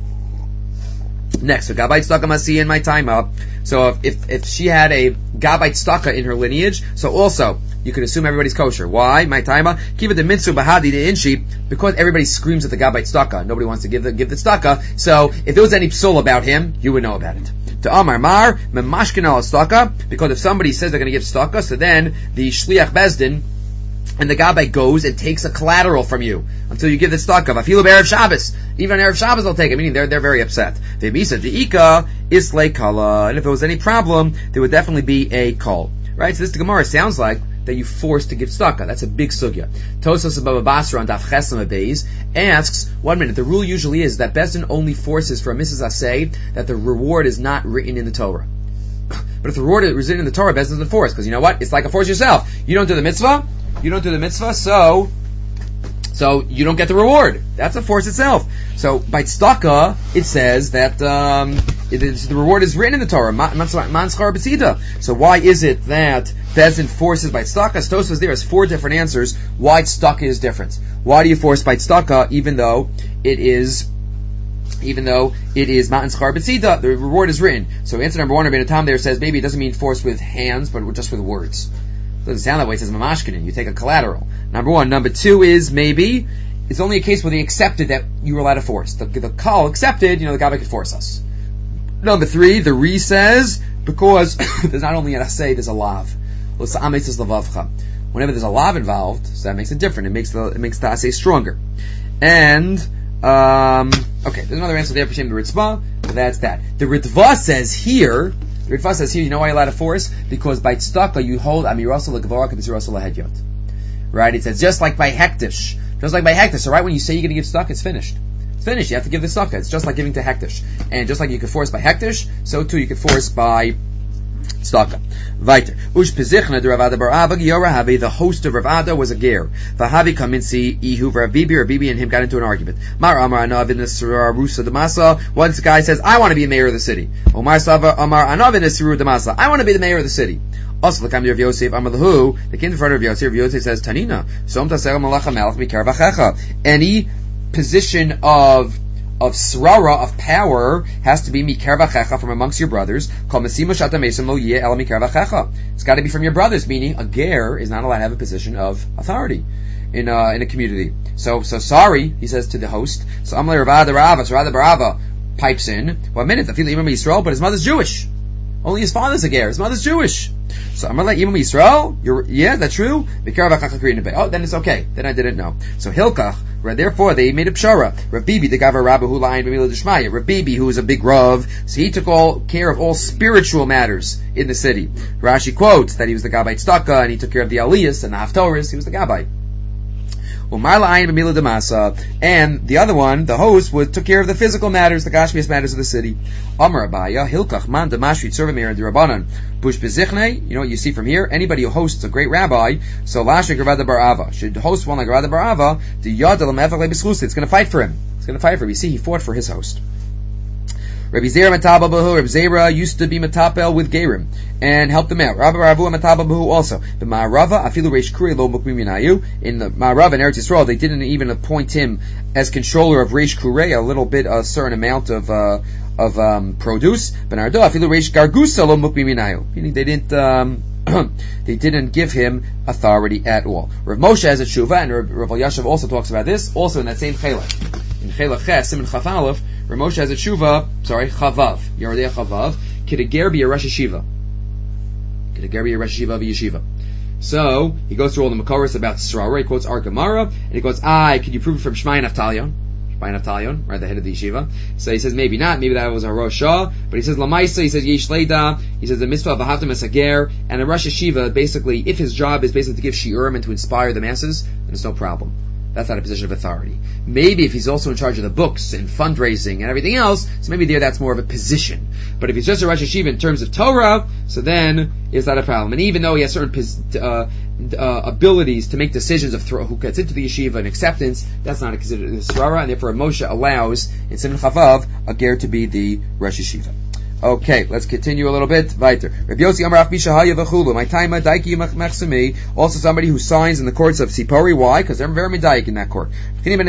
Next, so Gabait Staka Masi in my time up. So if if she had a Gabait Staka in her lineage, so also you could assume everybody's kosher. Why? My time up. Kiva the Mitsu Bahadi the Inshi, because everybody screams at the Gabait Staka. Nobody wants to give the give the Staka. So if there was any psul about him, you would know about it. To Amar Mar, Memashkin al Staka, because if somebody says they're going to give Staka, so then the Shliach Bezdin and the Gabbai goes and takes a collateral from you until you give the tzedakah. Afilu Erev Shabbos, even Erev Shabbos they'll take it. Meaning they're they're very upset. Ve'misa deika islay kala, and if there was any problem, there would definitely be a call. Right? So this Gemara sounds like that you forced to give tzedakah. That's a big sugya. Tosos Baba Basra on Daf Chesam Beis asks, one minute. The rule usually is that Bezdin only forces for a Missus Asay that the reward is not written in the Torah. But if the reward is written in the Torah, Bezdin doesn't force, because you know what? It's like a force yourself. You don't do the mitzvah. You don't do the mitzvah, so so you don't get the reward. That's a force itself. So by tzedakah, it says that um, it is, the reward is written in the Torah. Man schar b'tzida. So why is it that Bezdin forces by tzedakah? Tosfos there has four different answers why tzedakah is different. Why do you force by tzedakah even though it is even though it is matan schar b'tzida? The reward is written. So answer number one, Rabbeinu Tam there says maybe it doesn't mean force with hands, but just with words. Doesn't sound that way. It says mamashkinin. You take a collateral. Number one. Number two is maybe it's only a case where they accepted that you were allowed to force. The, the call accepted, you know, the Gabbai could force us. Number three, the Re says, because there's not only an asay, there's a lav. Whenever there's a lav involved, so that makes it different. It makes the, it makes the asay stronger. And, um, okay, there's another answer there for Shem the Ritzvah, but that's that. The Ritva says here, the Ritva says here, you know why you're allowed to force? Because by tzedakah you hold amirasa l'gavara k'b'sirasa l'hedyot. Right? It says just like by hektish. Just like by hektish. So right when you say you're going to give tzedakah, it's finished. It's finished. You have to give the tzedakah. It's just like giving to hektish. And just like you could force by hektish, so too you could force by tzedakah. Weiter. Ush Pezichna de Rav Ada bar Abba Yorahavi, the host of Rav Ada, was a ger. Vahavi Kaminsi Ihu Rav Bibi, or Bibi and him got into an argument. Mar Amar Anav in the Rusa Damasa. One guy says, I want to be the mayor of the city. Omar Sava Amar Anav in the Siru Damasa. I want to be the mayor of the city. Also, the Kamir of Yosef Amar Lahu, the king in front of Yosef, Yosef says, Tanina, Som Tasera Malacha Malach Mikar Vachecha. Any position of of srara, of power, has to be mikar v'checha, from amongst your brothers. It's got to be from your brothers, meaning a ger is not allowed to have a position of authority in uh, in a community. So, so sorry, he says to the host. So Amalei Ravada Rava, so Ravada Barava pipes in. One minute, I feel Imam Yisrael, but his mother's Jewish. Only his father's a ger. His mother's Jewish. So I'm gonna let Imam Yisrael. You're yeah, that's true. Oh, then it's okay. Then I didn't know. So Hilkach. Right, therefore, they made a pshara. Rabbibi, the Gavar Rabba who lied B'mila D'Shmaya. Rabbibi, who was a big Rav, so he took all care of all spiritual matters in the city. Rashi quotes that he was the Gabbai Tzedakah, and he took care of the Aliyas and the Haftorahs. He was the Gabbai. Umar la'ayin b'mila demasa. And the other one, the host, would took care of the physical matters, the gashmias matters of the city. Amar Abaya, hilkach man demashrit servamir and dirabanan. Bush bezichne, you know what you see from here? Anybody who hosts a great rabbi, so lashik Ravada Barava, should host one like Ravada Barava, the yad l'mefach le'bischusa. It's going to fight for him. It's going to fight for him. You see, he fought for his host. Rabbi Zera Mataba Bahu, Rabbi Zera used to be Matapel with Gerim and helped them out. Rabbi Ravu Mataba Bahu also. The Ma'arava, Afilu Reish Kuri Lo Mukmiminayu. In the Ma'arava in Eretz Yisrael, they didn't even appoint him as controller of Reish Kuri, a little bit, a certain amount of, uh, of, um, produce. Benardo, Afilu Reish Gargusa Lo Mukmiminayu. Meaning they didn't, um, they didn't give him authority at all. Rav Moshe has a tshuva, and Rav, Rav Yashav also talks about this, also in that same chelak. In chelak ches, Simon Chaf Aleph, Rav Moshe has a tshuva, sorry, Chavav, Yardei Chavav, Kidager be a Rosh Yeshiva. Kidager be a Rosh Yeshiva of a yeshiva. So, he goes through all the Makoros about Srara, he quotes Ar Gemara, and he goes, I, can you prove it from Shmai Naftalion? Shmai Naftalion, right, the head of the yeshiva. So he says, maybe not, maybe that was a Rosh Shah, but he says, Lamaisa, he says, Yesh Leida, he says, the mitzvah of Ahavta Mesager, and a Rosh Yeshiva, basically, if his job is basically to give shiurim and to inspire the masses, then it's no problem. That's not a position of authority. Maybe if he's also in charge of the books and fundraising and everything else, so maybe there that's more of a position. But if he's just a Rosh Yeshiva in terms of Torah, so then it's not a problem. And even though he has certain uh, uh, abilities to make decisions of throw, who gets into the yeshiva and acceptance, that's not considered a Srara, and therefore Moshe allows in Simon Chavav a ger to be the Rosh Yeshiva. Okay, let's continue a little bit. Weiter. Rabbi Yossi Amar Ach Bishahaya v'chulu. My time daiki mechsumi. Also somebody who signs in the courts of Sipori. Why? Because they're very medayik in that court.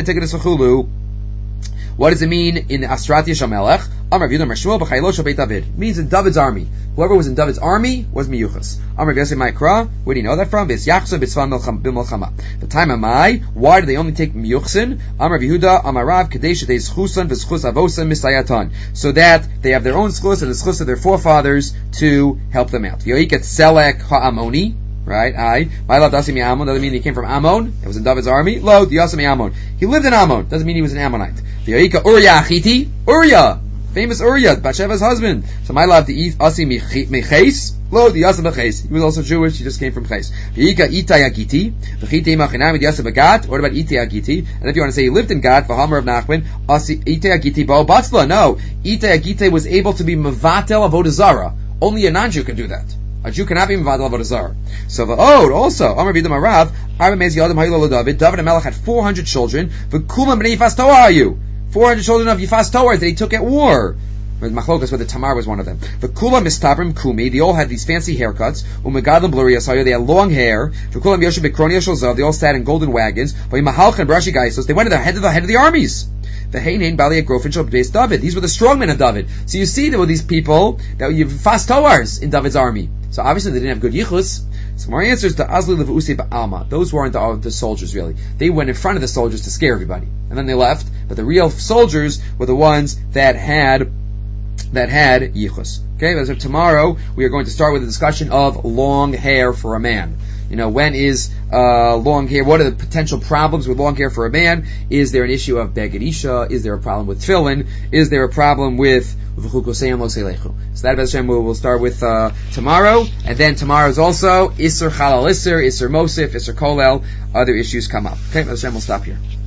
What does it mean in Astrat Yishamelech? Amar Yehuda Amar Shmuel b'chaylo shel Beit David. It means in David's army. Whoever was in David's army was miyuchas. Amar Yossi Ma'ikra. Where do you know that from? Vis Yachsa b'tzvan b'milchama. The time am I. Why do they only take miyuchsin? Amar Yehuda Amar Rav Kadesh Tei Schusan v'Schus Avosan Misayatan. So that they have their own schus and the schus of their forefathers to help them out. V'yoiket Selek ha'amoni. Right, I. My love Dasi mi Ammon doesn't mean he came from Ammon. It was in David's army. Lo, Dasi mi Ammon. He lived in Ammon. Doesn't mean he was an Ammonite. The Yoika Uriah Achiti. Uriah. Famous Uriah, Bathsheba's husband. So my love to eat Asi Meches. Lo, the Yasa Meches. He was also Jewish. He just came from Ches. The Yoika Itai Agiti. The Chitei Machinam with Yasa Bagat. What about Itai Agiti? And if you want to say he lived in Gat, Vahamar of Nachman, Asi Itai Agiti Bao Batzla. No. Itai Agiti was able to be Mavatel Avodah Zarah. Only a non-Jew can do that. A Jew cannot be Mavadal Avodah Zarah. So the Ode also, Amar Bidam Arav, Arba Mez Yadam Haylo David, David and Melech had four hundred children, V'kulam b'nei Yifas Toar are you? four hundred children of Yifas Toar that he took at war. Machlokas, whether Tamar was one of them. V'kulam Mistabrim Kumi, they all had these fancy haircuts, Umegadam Bluriyas, they had long hair, V'kulam Yoshe Bekroni Yoshalzav, they all sat in golden wagons, V'yimahalchan Brashi Gaisos, they went to the head of the head of the armies. The Heinain Bali Agrofin Shal B'Beis David. These were the strong men of David. So you see there were these people that you fast toars in David's army. So obviously they didn't have good yichus. So my answer is the Azli Levusi Ba'alma. Those weren't the, the soldiers really. They went in front of the soldiers to scare everybody. And then they left. But the real soldiers were the ones that had that had yichus. Okay, as of tomorrow we are going to start with a discussion of long hair for a man. You know, when is uh, long hair? What are the potential problems with long hair for a man? Is there an issue of beged isha? Is there a problem with tefillin? Is there a problem with v'chukosei lo seilechu? So that Hashem we'll start with uh, tomorrow, and then tomorrow is also Isser Chalal Isser, Isser Mosif, Isser Kolel. Other issues come up. Okay, Hashem will stop here.